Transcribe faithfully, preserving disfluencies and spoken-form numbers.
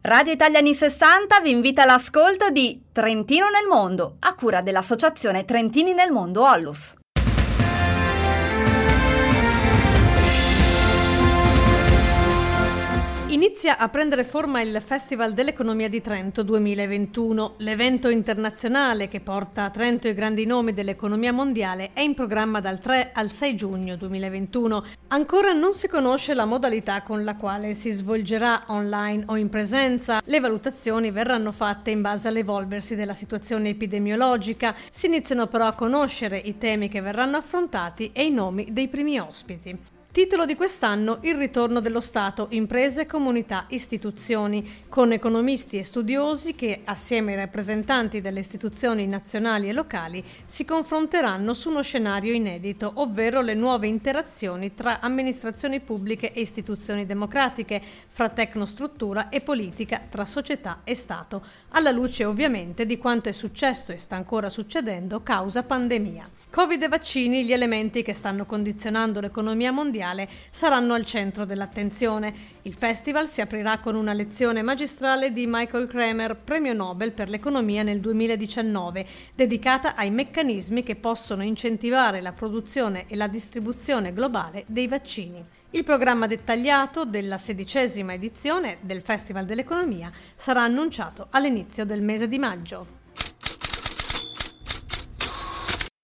Radio Italia anni sessanta vi invita all'ascolto di Trentino nel mondo, a cura dell'associazione Trentini nel mondo Ollus. Inizia a prendere forma il Festival dell'Economia di Trento duemilaventuno. L'evento internazionale che porta a Trento i grandi nomi dell'economia mondiale è in programma dal tre al sei giugno duemilaventuno. Ancora non si conosce la modalità con la quale si svolgerà, online o in presenza. Le valutazioni verranno fatte in base all'evolversi della situazione epidemiologica. Si iniziano però a conoscere i temi che verranno affrontati e i nomi dei primi ospiti. Titolo di quest'anno: il ritorno dello Stato, imprese, comunità, istituzioni, con economisti e studiosi che, assieme ai rappresentanti delle istituzioni nazionali e locali, si confronteranno su uno scenario inedito, ovvero le nuove interazioni tra amministrazioni pubbliche e istituzioni democratiche, fra tecnostruttura e politica, tra società e Stato, alla luce ovviamente di quanto è successo e sta ancora succedendo causa pandemia. Covid e vaccini, gli elementi che stanno condizionando l'economia mondiale, saranno al centro dell'attenzione. Il festival si aprirà con una lezione magistrale di Michael Kremer, premio Nobel per l'economia nel duemiladiciannove, dedicata ai meccanismi che possono incentivare la produzione e la distribuzione globale dei vaccini. Il programma dettagliato della sedicesima edizione del Festival dell'Economia sarà annunciato all'inizio del mese di maggio.